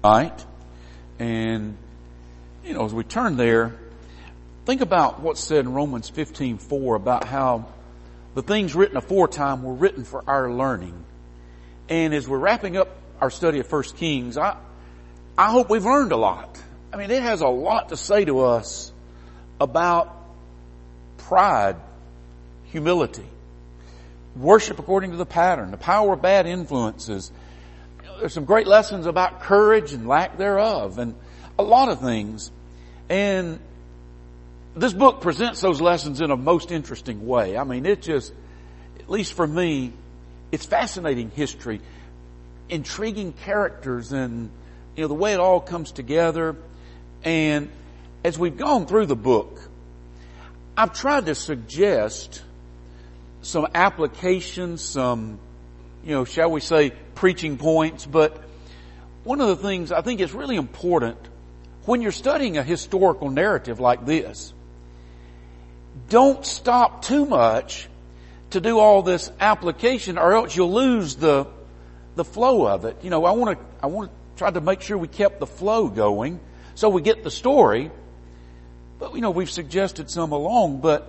Right? And, as we turn there, think about what's said in Romans 15:4 about how the things written aforetime were written for our learning. And as we're wrapping up our study of 1 Kings, I hope we've learned a lot. I mean, it has a lot to say to us about pride, humility, worship according to the pattern, the power of bad influences. There's some great lessons about courage and lack thereof, and a lot of things. And this book presents those lessons in a most interesting way. I mean, it just, at least for me, it's fascinating history, intriguing characters, and, the way it all comes together. And as we've gone through the book, I've tried to suggest some applications, some, shall we say, preaching points. But one of the things I think is really important when you're studying a historical narrative like this, don't stop too much to do all this application, or else you'll lose the flow of it. I want to try to make sure we kept the flow going so we get the story. But we've suggested some along. But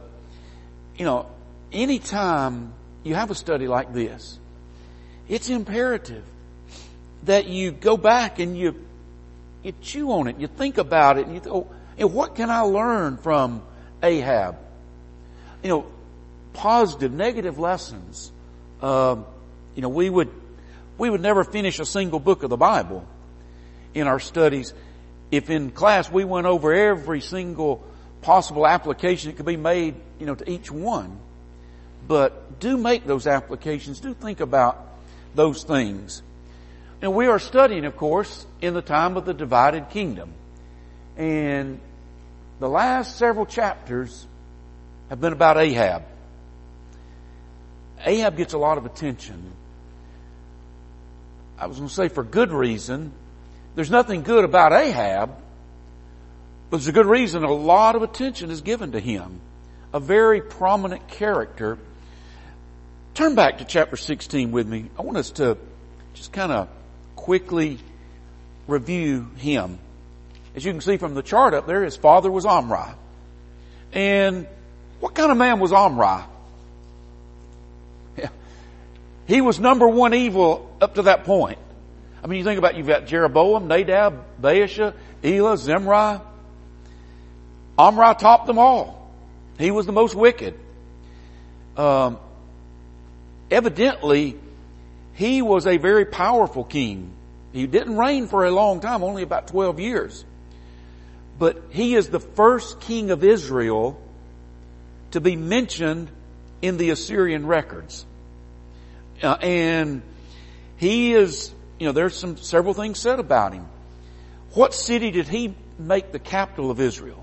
anytime you have a study like this, it's imperative that you go back and you chew on it, you think about it, and you think, what can I learn from Ahab? Positive, negative lessons. We would never finish a single book of the Bible in our studies if in class we went over every single possible application that could be made, to each one. But do make those applications. Do think about those things. And we are studying, of course, in the time of the divided kingdom. And the last several chapters have been about Ahab. Ahab gets a lot of attention. I was going to say for good reason. There's nothing good about Ahab, but there's a good reason a lot of attention is given to him. A very prominent character. Turn back to chapter 16 with me. I want us to just kind of quickly review him. As you can see from the chart up there, his father was Omri. And what kind of man was Omri? He was number one evil up to that point. I mean, you think about, you've got Jeroboam, Nadab, Baasha, Elah, Zimri. Omri topped them all. He was the most wicked. Evidently, he was a very powerful king. He didn't reign for a long time, only about 12 years. But he is the first king of Israel to be mentioned in the Assyrian records. And he is, there's several things said about him. What city did he make the capital of Israel?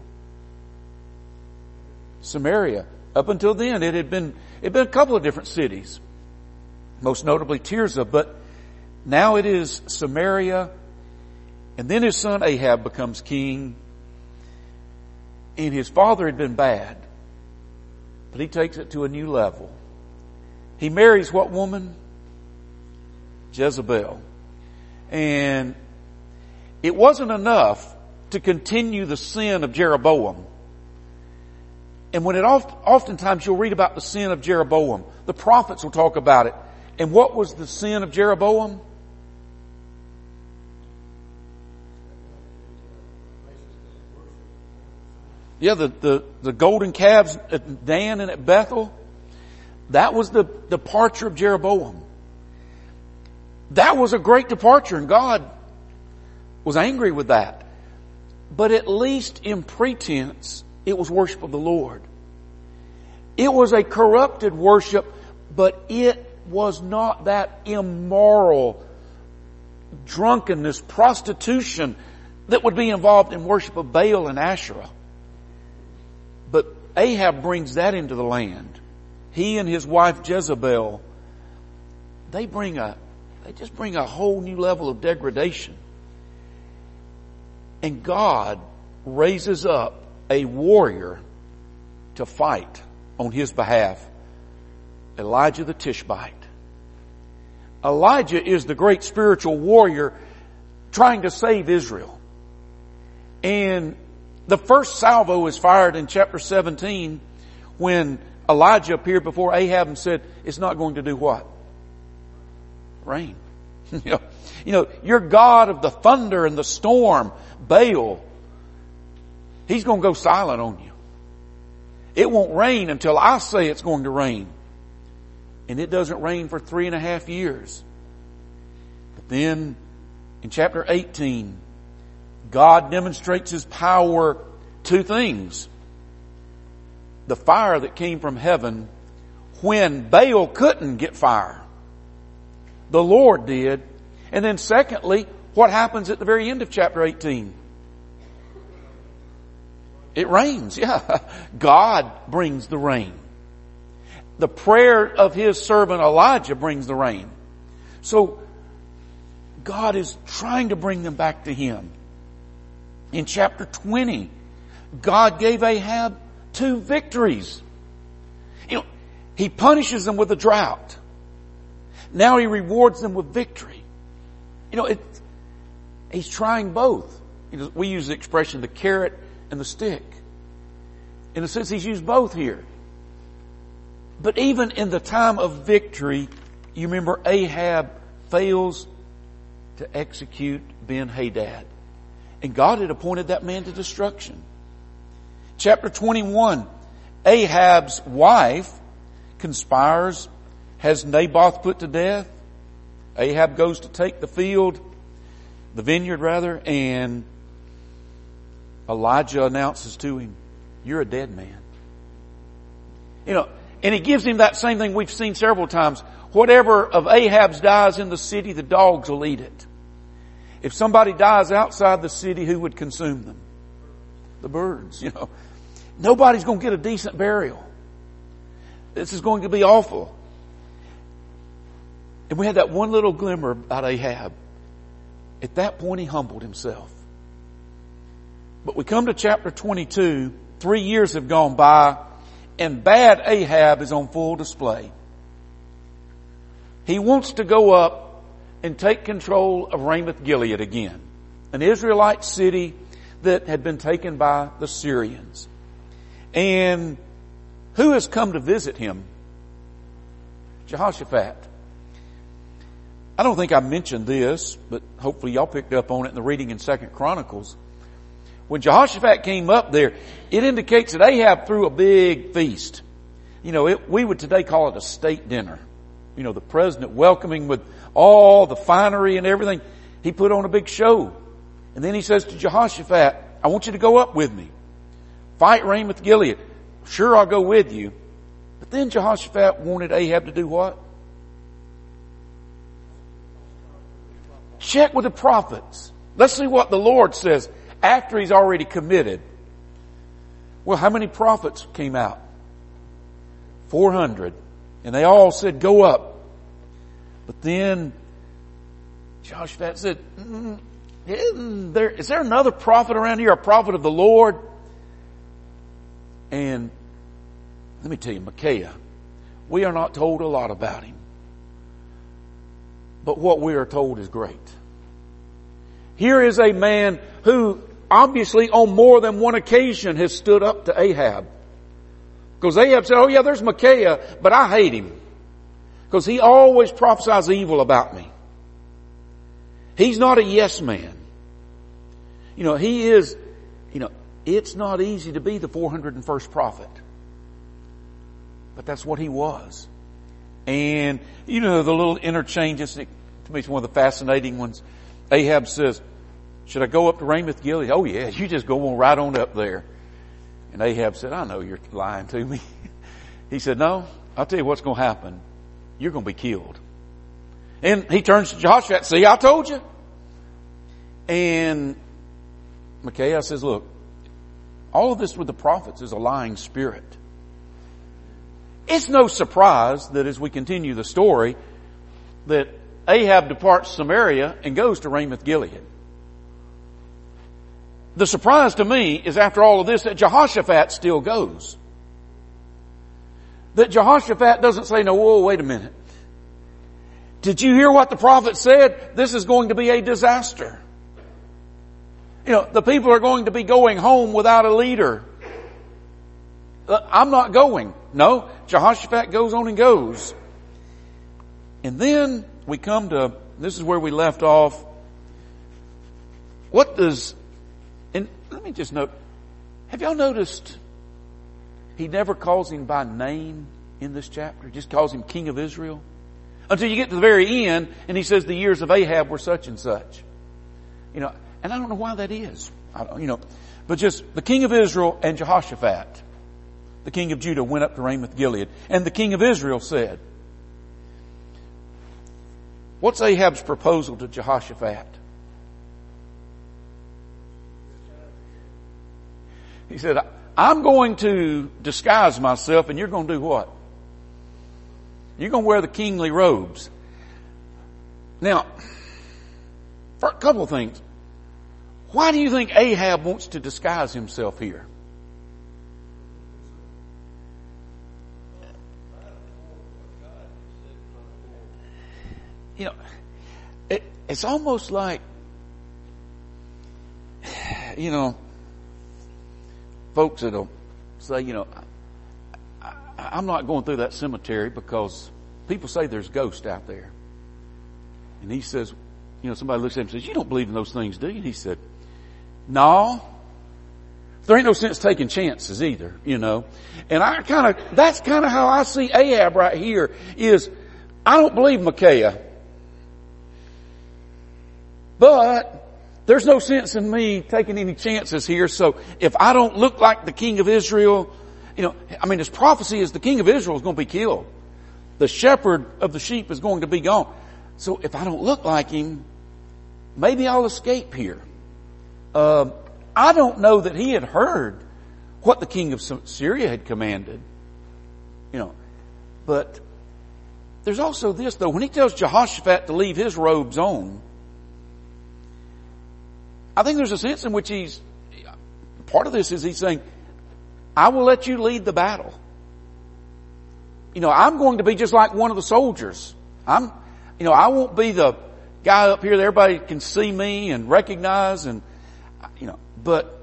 Samaria. Up until then, it had been a couple of different cities. Most notably Tirzah, but now it is Samaria. And then his son Ahab becomes king. And his father had been bad, but he takes it to a new level. He marries what woman? Jezebel. And it wasn't enough to continue the sin of Jeroboam. And when oftentimes you'll read about the sin of Jeroboam, the prophets will talk about it. And what was the sin of Jeroboam? Yeah, the golden calves at Dan and at Bethel. That was the departure of Jeroboam. That was a great departure, and God was angry with that. But at least in pretense, it was worship of the Lord. It was a corrupted worship, but it was not that immoral drunkenness, prostitution that would be involved in worship of Baal and Asherah. But Ahab brings that into the land. He and his wife Jezebel, they just bring a whole new level of degradation. And God raises up a warrior to fight on his behalf. Elijah the Tishbite. Elijah is the great spiritual warrior trying to save Israel. And the first salvo is fired in chapter 17 when Elijah appeared before Ahab and said, it's not going to do what? Rain. You know, your God of the thunder and the storm, Baal, he's going to go silent on you. It won't rain until I say it's going to rain. And it doesn't rain for 3.5 years. But then in chapter 18, God demonstrates His power. 2 things. The fire that came from heaven when Baal couldn't get fire. The Lord did. And then secondly, what happens at the very end of chapter 18? It rains. Yeah. God brings the rain. The prayer of His servant Elijah brings the rain. So God is trying to bring them back to Him. In chapter 20, God gave Ahab 2 victories. You know, He punishes them with a drought. Now He rewards them with victory. You know, He's trying both. You know, we use the expression the carrot and the stick. In a sense, He's used both here. But even in the time of victory, you remember Ahab fails to execute Ben-Hadad. And God had appointed that man to destruction. Chapter 21, Ahab's wife conspires, has Naboth put to death. Ahab goes to take the vineyard rather, and Elijah announces to him, you're a dead man. You know, and he gives him that same thing we've seen several times. Whatever of Ahab's dies in the city, the dogs will eat it. If somebody dies outside the city, who would consume them? The birds, you know. Nobody's going to get a decent burial. This is going to be awful. And we had that one little glimmer about Ahab. At that point, he humbled himself. But we come to chapter 22. 3 years have gone by, and bad Ahab is on full display. He wants to go up and take control of Ramoth Gilead again, an Israelite city that had been taken by the Syrians. And who has come to visit him? Jehoshaphat. I don't think I mentioned this, but hopefully y'all picked up on it in the reading in 2 Chronicles. When Jehoshaphat came up there, it indicates that Ahab threw a big feast. You know, we would today call it a state dinner. You know, the president welcoming with all the finery and everything. He put on a big show. And then he says to Jehoshaphat, I want you to go up with me. Fight Ramoth Gilead. Sure, I'll go with you. But then Jehoshaphat wanted Ahab to do what? Check with the prophets. Let's see what the Lord says after he's already committed. Well, how many prophets came out? 400. And they all said, go up. But then Jehoshaphat said, is there another prophet around here, a prophet of the Lord? And let me tell you, Micaiah, we are not told a lot about him. But what we are told is great. Here is a man who obviously on more than one occasion has stood up to Ahab. Because Ahab said, oh yeah, there's Micaiah, but I hate him. Because he always prophesies evil about me. He's not a yes man. You know, he is, you know, it's not easy to be the 401st prophet. But that's what he was. And, you know, the little interchanges, to me it's one of the fascinating ones. Ahab says, should I go up to Ramoth Gilead? Oh yeah, you just go on right on up there. And Ahab said, I know you're lying to me. He said, no, I'll tell you what's going to happen. You're going to be killed. And he turns to Jehoshaphat, see, I told you. And Micaiah says, look, all of this with the prophets is a lying spirit. It's no surprise that as we continue the story, that Ahab departs Samaria and goes to Ramoth Gilead. The surprise to me is after all of this that Jehoshaphat still goes. That Jehoshaphat doesn't say, no, whoa, wait a minute. Did you hear what the prophet said? This is going to be a disaster. The people are going to be going home without a leader. I'm not going. No, Jehoshaphat goes on and goes. And then we come to, this is where we left off. And let me just note, have y'all noticed he never calls him by name in this chapter? He just calls him King of Israel. Until you get to the very end and he says the years of Ahab were such and such. And I don't know why that is. But just the King of Israel and Jehoshaphat, the king of Judah, went up to Ramoth Gilead. And the King of Israel said, what's Ahab's proposal to Jehoshaphat? He said, I'm going to disguise myself and you're going to do what? You're going to wear the kingly robes. Now, for a couple of things. Why do you think Ahab wants to disguise himself here? It's almost like, folks that'll say, I'm not going through that cemetery because people say there's ghosts out there. And he says, somebody looks at him and says, you don't believe in those things, do you? And he said, no. There ain't no sense taking chances either, And that's kind of how I see Ahab right here is, I don't believe Micaiah. But there's no sense in me taking any chances here. So if I don't look like the king of Israel, his prophecy is the king of Israel is going to be killed. The shepherd of the sheep is going to be gone. So if I don't look like him, maybe I'll escape here. I don't know that he had heard what the king of Syria had commanded. But there's also this though. When he tells Jehoshaphat to leave his robes on, I think there's a sense in which part of this is he's saying, I will let you lead the battle. I'm going to be just like one of the soldiers. I won't be the guy up here that everybody can see me and recognize but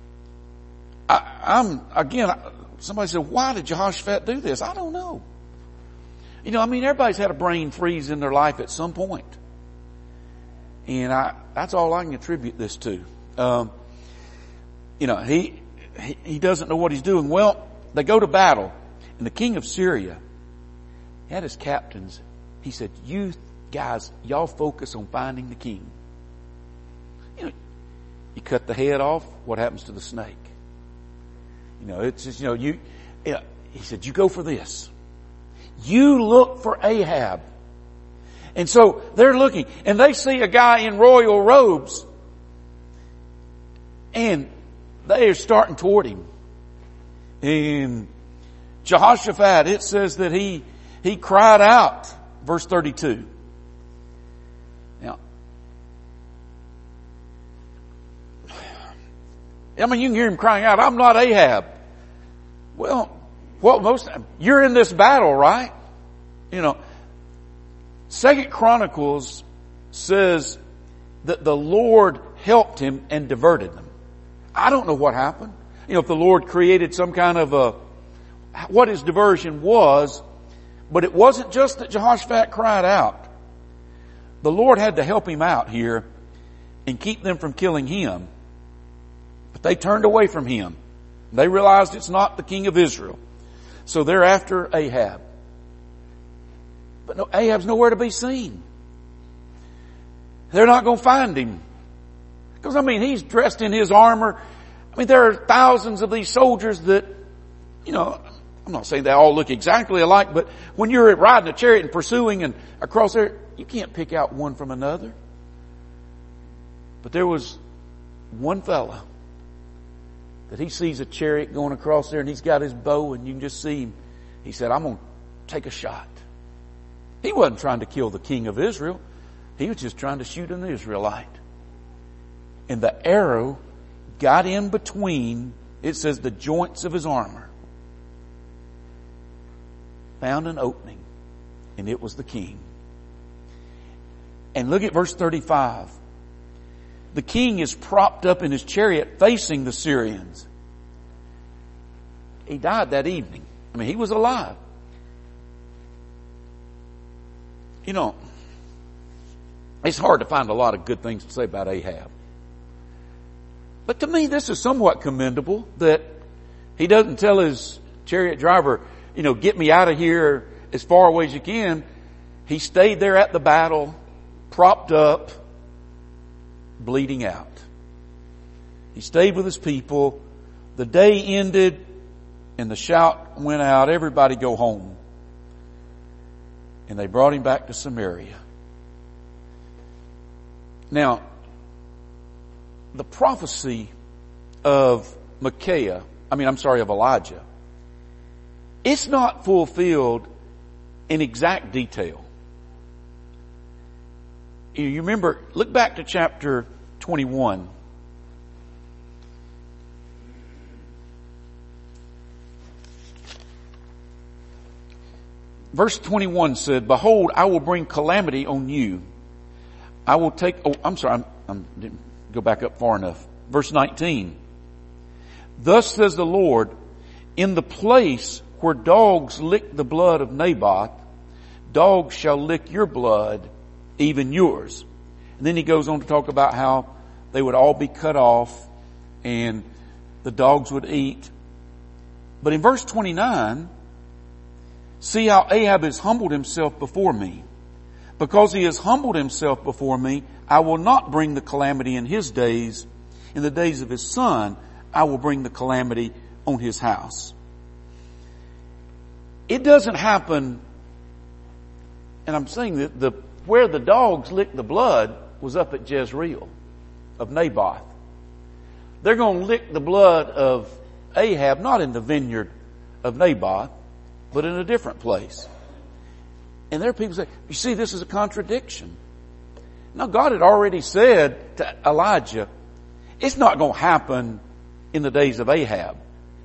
somebody said, why did Jehoshaphat do this? I don't know. Everybody's had a brain freeze in their life at some point. And that's all I can attribute this to. He doesn't know what he's doing. Well, they go to battle and the king of Syria had his captains. He said, you guys, y'all focus on finding the king. You cut the head off, what happens to the snake? It's just, he said, you go for this. You look for Ahab. And so they're looking and they see a guy in royal robes and they are starting toward him. And Jehoshaphat, it says that he cried out, verse 32. Now, you can hear him crying out, I'm not Ahab. Well, you're in this battle, right? 2 Chronicles says that the Lord helped him and diverted them. I don't know what happened. If the Lord created some kind of what his diversion was, but it wasn't just that Jehoshaphat cried out. The Lord had to help him out here and keep them from killing him. But they turned away from him. They realized it's not the king of Israel. So they're after Ahab. But no, Ahab's nowhere to be seen. They're not going to find him. Because he's dressed in his armor. There are thousands of these soldiers that, I'm not saying they all look exactly alike, but when you're riding a chariot and pursuing and across there, you can't pick out one from another. But there was one fella that he sees a chariot going across there and he's got his bow and you can just see him. He said, I'm going to take a shot. He wasn't trying to kill the king of Israel. He was just trying to shoot an Israelite. And the arrow got in between, it says, the joints of his armor. Found an opening. And it was the king. And look at verse 35. the king is propped up in his chariot facing the Syrians. He died that evening. I mean, he was alive. You know, it's hard to find a lot of good things to say about Ahab. But to me, this is somewhat commendable that he doesn't tell his chariot driver, get me out of here as far away as you can. He stayed there at the battle, propped up, bleeding out. He stayed with his people. The day ended and the shout went out, everybody go home. And they brought him back to Samaria. Now, the prophecy of Elijah, it's not fulfilled in exact detail. You remember, look back to chapter 21. Verse 21 said, "Behold, I will bring calamity on you. I will take," I didn't go back up far enough. Verse 19. "Thus says the Lord, in the place where dogs lick the blood of Naboth, dogs shall lick your blood, even yours." And then he goes on to talk about how they would all be cut off and the dogs would eat. But in verse 29, "See how Ahab has humbled himself before me. Because he has humbled himself before me, I will not bring the calamity in his days. In the days of his son, I will bring the calamity on his house." It doesn't happen, and I'm saying that where the dogs licked the blood was up at Jezreel of Naboth. They're going to lick the blood of Ahab, not in the vineyard of Naboth, but in a different place. And there are people say, you see, this is a contradiction. Now, God had already said to Elijah, it's not going to happen in the days of Ahab.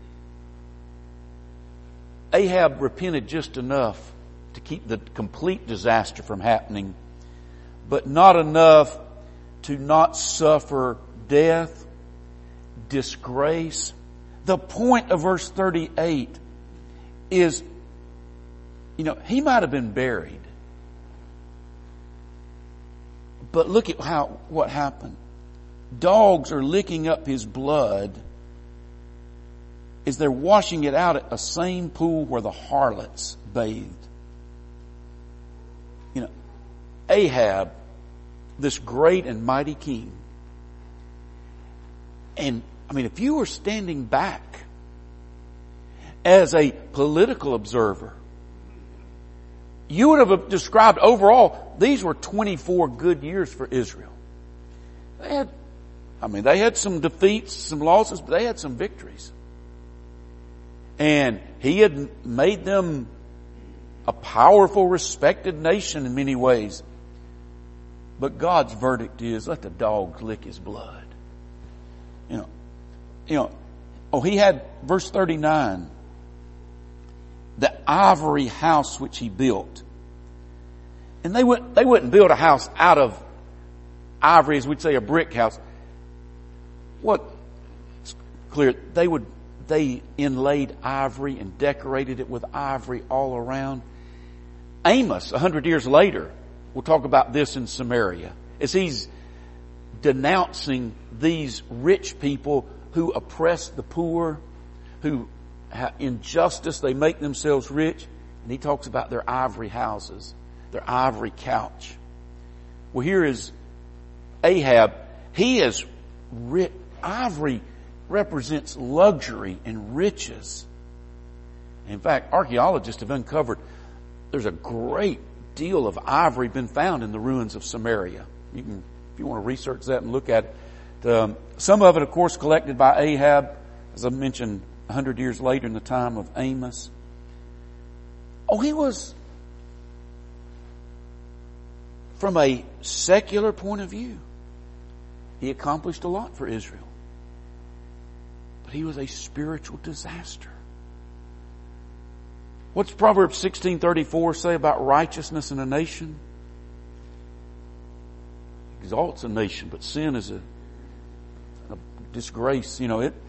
Ahab repented just enough to keep the complete disaster from happening, but not enough to not suffer death, disgrace. The point of verse 38 is, he might have been buried. But look at what happened. Dogs are licking up his blood as they're washing it out at the same pool where the harlots bathed. Ahab, this great and mighty king. And, if you were standing back as a political observer, you would have described overall, these were 24 good years for Israel. They had some defeats, some losses, but they had some victories. And he had made them a powerful, respected nation in many ways. But God's verdict is, let the dogs lick his blood. He had, verse 39, the ivory house which he built. And they wouldn't build a house out of ivory, as we'd say a brick house. It's clear, they inlaid ivory and decorated it with ivory all around. Amos, 100 years later, will talk about this in Samaria, as he's denouncing these rich people who oppress the poor, who injustice, they make themselves rich. And he talks about their ivory houses, their ivory couch. Well, here is Ahab. He is rich. Ivory represents luxury and riches. In fact, archaeologists have uncovered there's a great deal of ivory been found in the ruins of Samaria. If you want to research that and look at it. Some of it, of course, collected by Ahab, as I mentioned, 100 years later in the time of Amos. He was, from a secular point of view, he accomplished a lot for Israel. But he was a spiritual disaster. What's Proverbs 16:34 say about righteousness in a nation? Exalts a nation, but sin is disgrace.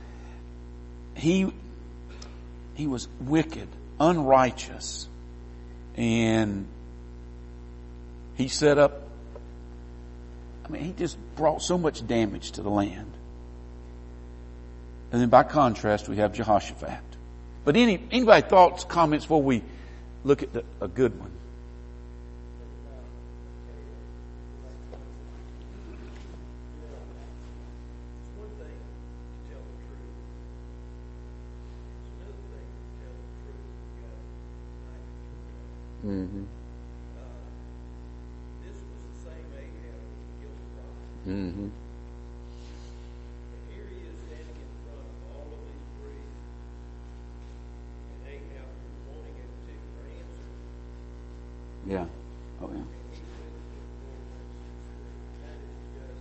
He was wicked, unrighteous, and he set up, he just brought so much damage to the land. And then by contrast, we have Jehoshaphat. But anybody thoughts, comments before we look at a good one? Mm-hmm. This was the same Ahab who killed the prophet. Mm-hmm. And here he is standing in front of all of these priests, and Ahab was wanting a particular answer. Yeah. Oh, yeah. And he went to the Lord. That is just,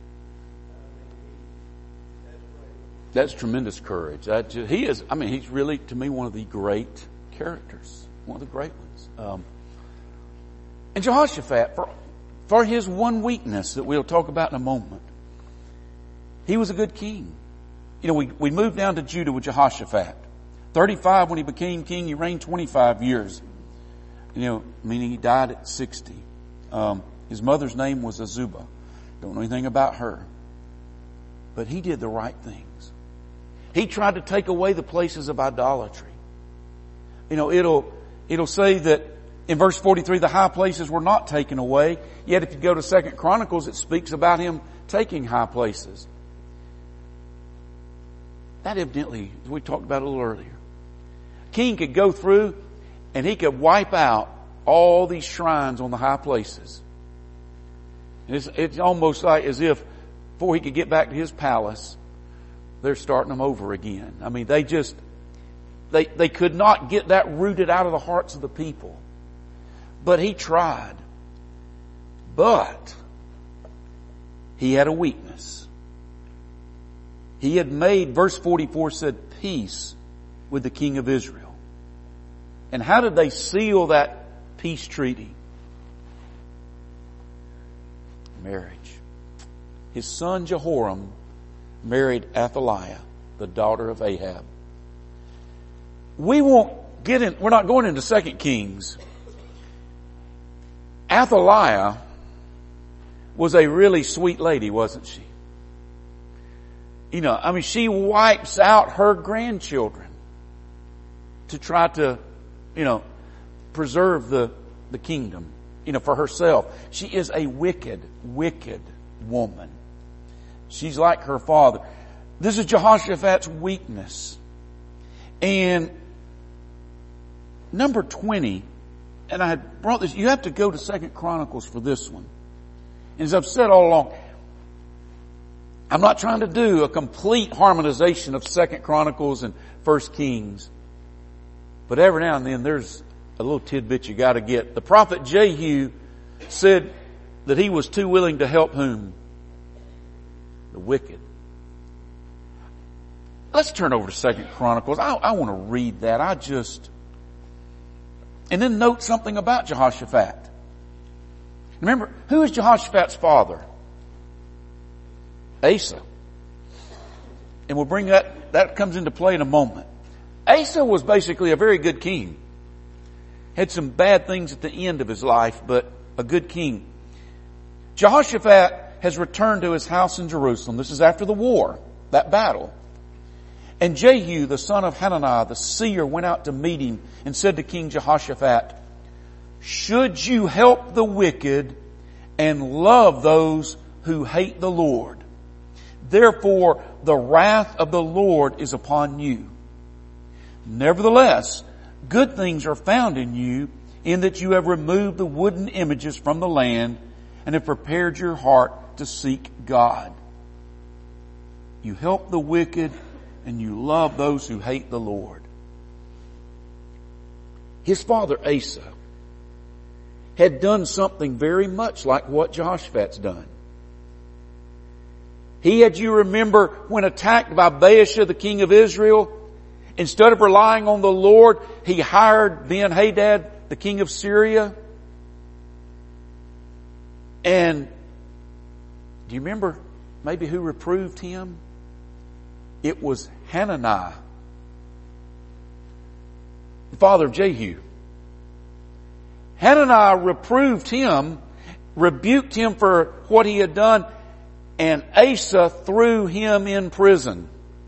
that's great. That's tremendous courage. He's really, to me, one of the great characters. One of the great ones. And Jehoshaphat, for his one weakness that we'll talk about in a moment, he was a good king. We moved down to Judah with Jehoshaphat. 35 when he became king, he reigned 25 years. Meaning he died at 60. His mother's name was Azubah. Don't know anything about her. But he did the right things. He tried to take away the places of idolatry. It'll say that in verse 43, the high places were not taken away. Yet if you go to 2 Chronicles, it speaks about him taking high places. That evidently, as we talked about a little earlier, king could go through and he could wipe out all these shrines on the high places. And it's almost like as if before he could get back to his palace, they're starting them over again. They could not get that rooted out of the hearts of the people. But he tried. But he had a weakness. He had made, verse 44 said, peace with the king of Israel. And how did they seal that peace treaty? Marriage. His son Jehoram married Athaliah, the daughter of Ahab. We're not going into 2 Kings. Athaliah was a really sweet lady, wasn't she? She wipes out her grandchildren to try to, preserve the kingdom, for herself. She is a wicked, wicked woman. She's like her father. This is Jehoshaphat's weakness. And number 20, and I had brought this, you have to go to 2 Chronicles for this one. And as I've said all along, I'm not trying to do a complete harmonization of 2 Chronicles and 1 Kings. But every now and then there's a little tidbit you gotta get. The prophet Jehu said that he was too willing to help whom? The wicked. Let's turn over to 2 Chronicles. I want to read that. And then note something about Jehoshaphat. Remember, who is Jehoshaphat's father? Asa. And we'll bring that comes into play in a moment. Asa was basically a very good king. Had some bad things at the end of his life, but a good king. Jehoshaphat has returned to his house in Jerusalem. This is after the war, that battle. And Jehu, the son of Hananiah, the seer, went out to meet him and said to King Jehoshaphat, should you help the wicked and love those who hate the Lord? Therefore, the wrath of the Lord is upon you. Nevertheless, good things are found in you, in that you have removed the wooden images from the land and have prepared your heart to seek God. You help the wicked and you love those who hate the Lord. His father Asa had done something very much like what Jehoshaphat's done. He had, you remember, when attacked by Baasha, the king of Israel, instead of relying on the Lord, he hired Ben-Hadad, the king of Syria. And do you remember maybe who reproved him? It was Hananiah, the father of Jehu. Hananiah reproved him, rebuked him for what he had done, and Asa threw him in prison.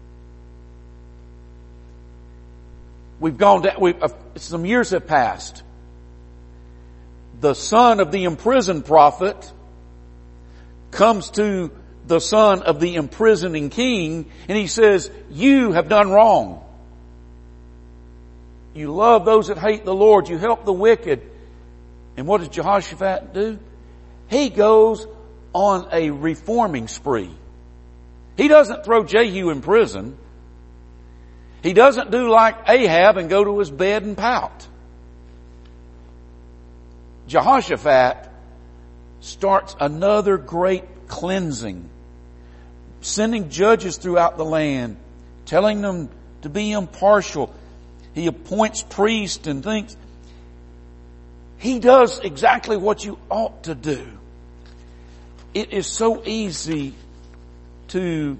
We've gone down, some years have passed. The son of the imprisoned prophet comes to the son of the imprisoning king, and he says, you have done wrong. You love those that hate the Lord. You help the wicked. And what does Jehoshaphat do? He goes on a reforming spree. He doesn't throw Jehu in prison. He doesn't do like Ahab and go to his bed and pout. Jehoshaphat starts another great cleansing, sending judges throughout the land, telling them to be impartial. He appoints priests and things. He does exactly what you ought to do. It is so easy to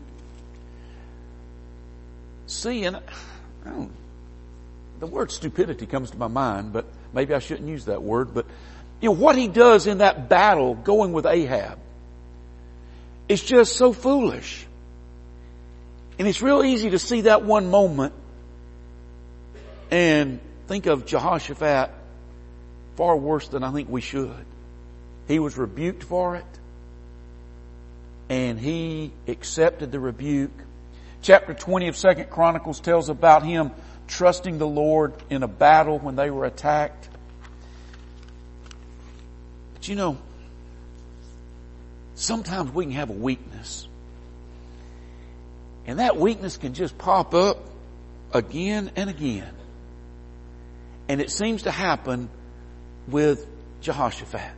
see, and the word stupidity comes to my mind, but maybe I shouldn't use that word, but what he does in that battle going with Ahab is just so foolish. And it's real easy to see that one moment and think of Jehoshaphat far worse than I think we should. He was rebuked for it, and he accepted the rebuke. Chapter 20 of 2 Chronicles tells about him trusting the Lord in a battle when they were attacked. But sometimes we can have a weakness. And that weakness can just pop up again and again. And it seems to happen with Jehoshaphat.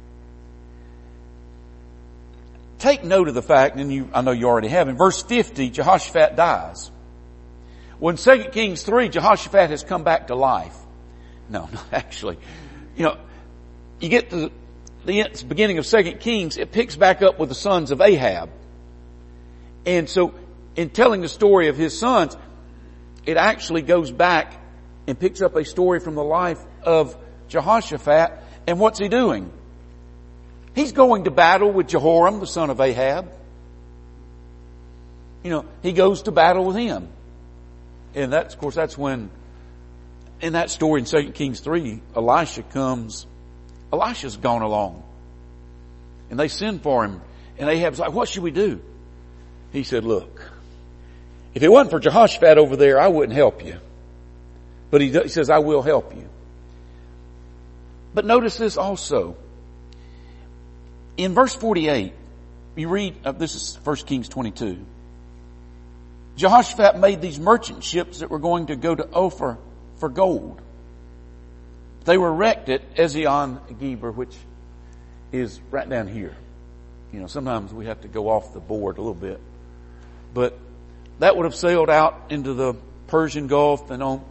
Take note of the fact, and I know you already have, in verse 50, Jehoshaphat dies. Well, in 2 Kings 3, Jehoshaphat has come back to life. No, actually. You get to the beginning of 2 Kings, it picks back up with the sons of Ahab. And so, in telling the story of his sons, it actually goes back and picks up a story from the life of Jehoshaphat. And what's he doing? He's going to battle with Jehoram, the son of Ahab. He goes to battle with him. And that's when, in that story in 2 Kings 3, Elisha comes. Elisha's gone along. And they send for him. And Ahab's like, what should we do? He said, look, if it wasn't for Jehoshaphat over there, I wouldn't help you. But he says, I will help you. But notice this also. In verse 48, you read, this is 1 Kings 22. Jehoshaphat made these merchant ships that were going to go to Ophir for gold. They were wrecked at Ezion Geber, which is right down here. Sometimes we have to go off the board a little bit. But that would have sailed out into the Persian Gulf and on.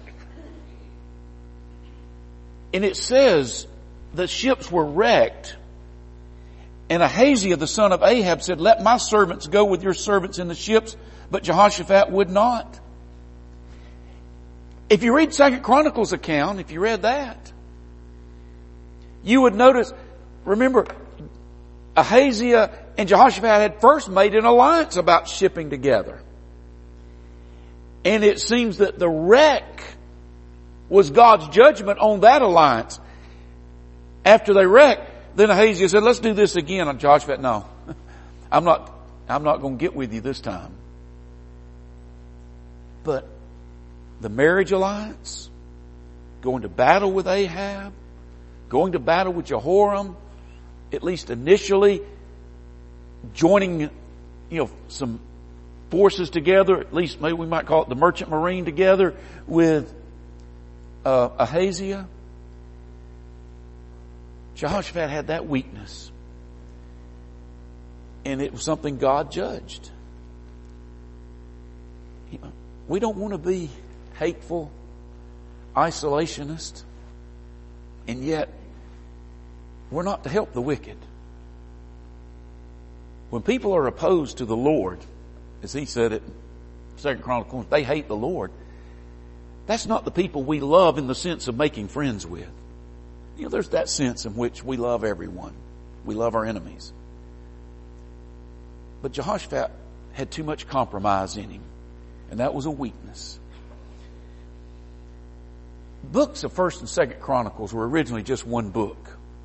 And it says the ships were wrecked. And Ahaziah, the son of Ahab, said, let my servants go with your servants in the ships. But Jehoshaphat would not. If you read 2 Chronicles account, if you read that, you would notice, remember, Ahaziah and Jehoshaphat had first made an alliance about shipping together. And it seems that the wreck was God's judgment on that alliance. After they wrecked, then Ahaziah said, let's do this again. And Jehoshaphat, no, I'm not going to get with you this time. But the marriage alliance, going to battle with Ahab, going to battle with Jehoram, at least initially, joining, some forces together, at least maybe we might call it the merchant marine together with Ahaziah. Jehoshaphat had that weakness. And it was something God judged. We don't want to be hateful, isolationist, and yet we're not to help the wicked. When people are opposed to the Lord, as he said it, Second Chronicles, they hate the Lord. That's not the people we love in the sense of making friends with. You know, there's that sense in which we love everyone. We love our enemies. But Jehoshaphat had too much compromise in him. And that was a weakness. Books of 1st and 2nd Chronicles were originally just one book.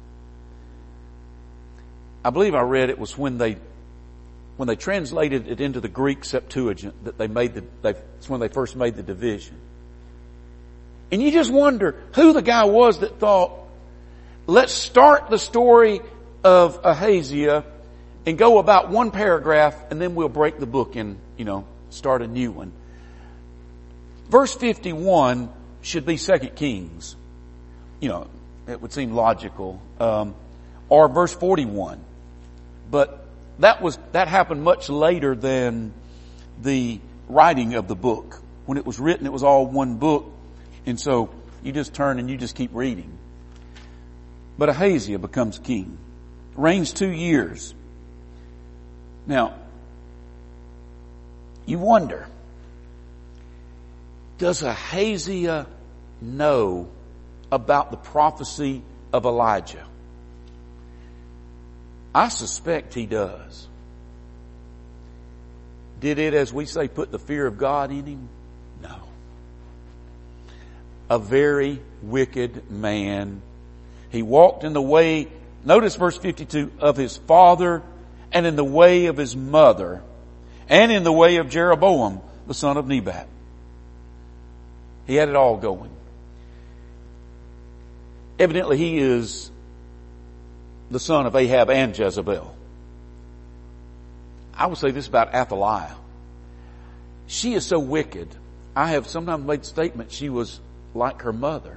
I believe I read it was when they translated it into the Greek Septuagint that that's when they first made the division. And you just wonder who the guy was that thought, let's start the story of Ahaziah and go about one paragraph and then we'll break the book and, start a new one. Verse 51 should be 2 Kings. It would seem logical. Or verse 41. But that happened much later than the writing of the book. When it was written, it was all one book. And so you just turn and you just keep reading. But Ahaziah becomes king. Reigns 2 years. Now, you wonder, does Ahaziah know about the prophecy of Elijah? I suspect he does. Did it, as we say, put the fear of God in him? No. A very wicked man. He walked in the way, notice verse 52, of his father and in the way of his mother and in the way of Jeroboam, the son of Nebat. He had it all going. Evidently he is the son of Ahab and Jezebel. I would say this about Athaliah. She is so wicked. I have sometimes made the statement she was like her mother.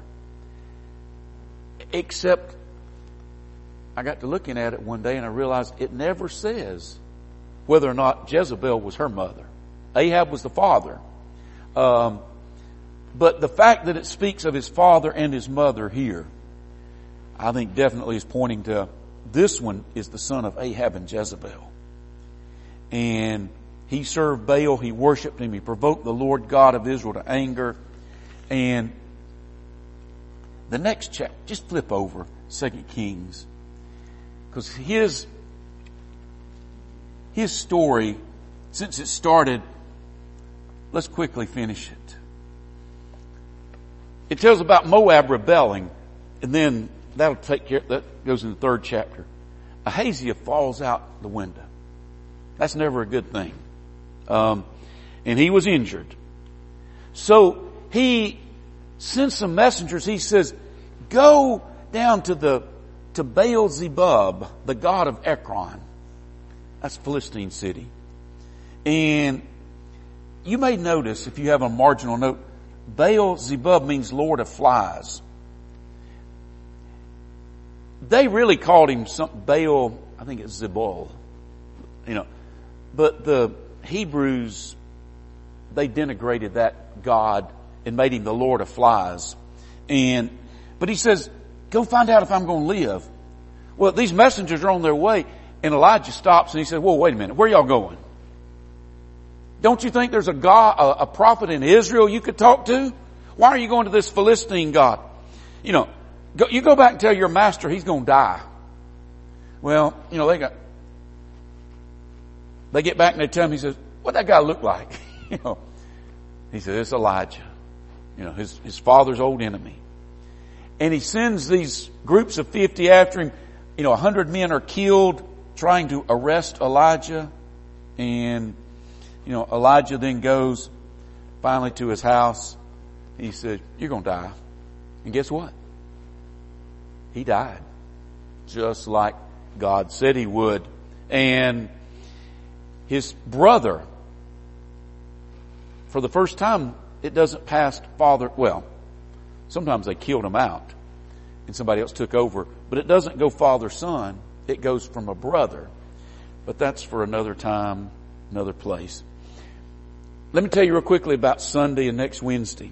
Except I got to looking at it one day and I realized it never says whether or not Jezebel was her mother. Ahab was the father. But the fact that it speaks of his father and his mother here, I think definitely is pointing to this one is the son of Ahab and Jezebel. And he served Baal, he worshipped him, he provoked the Lord God of Israel to anger. And the next chapter, just flip over 2 Kings. Because his story, since it started, let's quickly finish it. It tells about Moab rebelling, and then that goes in the 3rd chapter. Ahaziah falls out the window. That's never a good thing. And he was injured. So he sends some messengers. He says, go down to Baal-zebub, the god of Ekron. That's Philistine city. And you may notice, if you have a marginal note, Baal-zebub means Lord of Flies. They really called him Baal, I think it's Zebul. But the Hebrews, they denigrated that god and made him the Lord of Flies. But he says, go find out if I'm going to live. Well, these messengers are on their way, and Elijah stops and he says, whoa, wait a minute, where y'all going? Don't you think there's a prophet in Israel you could talk to? Why are you going to this Philistine god? You go back and tell your master he's going to die. Well, they get back and they tell him, he says, what'd that guy look like? He said, it's Elijah. His father's old enemy. And he sends these groups of 50 after him. 100 men are killed trying to arrest Elijah. And, Elijah then goes finally to his house. He said, you're going to die. And guess what? He died. Just like God said he would. And his brother, for the first time, it doesn't pass father. Well, sometimes they killed him out and somebody else took over. But it doesn't go father-son. It goes from a brother. But that's for another time, another place. Let me tell you real quickly about Sunday and next Wednesday.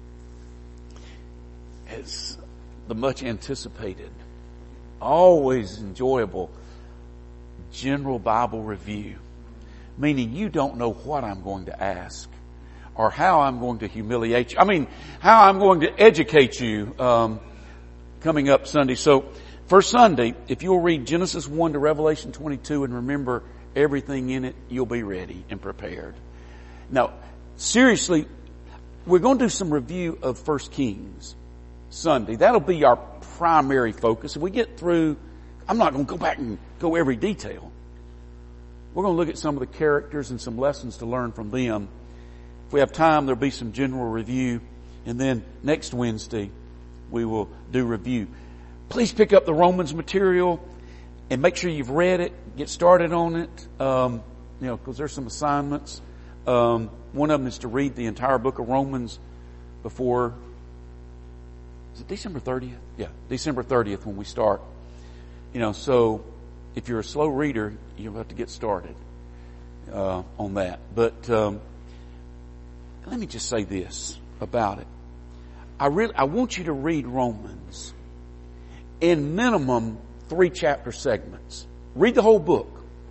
It's the much anticipated, always enjoyable general Bible review. Meaning you don't know what I'm going to ask. or how I'm going to humiliate you. I mean, how I'm going to educate you, coming up Sunday. So first Sunday, if you'll read Genesis 1 to Revelation 22 and remember everything in it, you'll be ready and prepared. Now, seriously, we're going to do some review of 1 Kings Sunday. That'll be our primary focus. If we get through, I'm not going to go back and go every detail. We're going to look at some of the characters and some lessons to learn from them. If we have time, there'll be some general review. And then next Wednesday, we will do review. Please pick up the Romans material and make sure you've read it. Get started on it. Because there's some assignments. One of them is to read the entire book of Romans before, is it December 30th? Yeah, December 30th when we start. So if you're a slow reader, you'll have to get started on that. But let me just say this about it. I want you to read Romans in minimum 3 chapter segments. Read the whole book.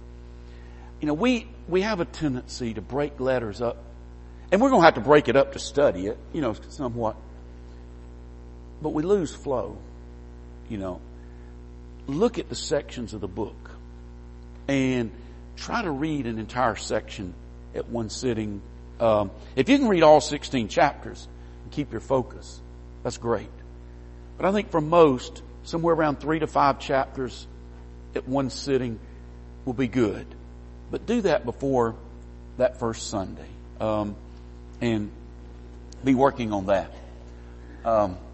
We have a tendency to break letters up, and we're going to have to break it up to study it, somewhat. But we lose flow. Look at the sections of the book and try to read an entire section at one sitting. If you can read all 16 chapters and keep your focus, that's great. But I think for most, somewhere around 3 to 5 chapters at one sitting will be good. But do that before that first Sunday, and be working on that.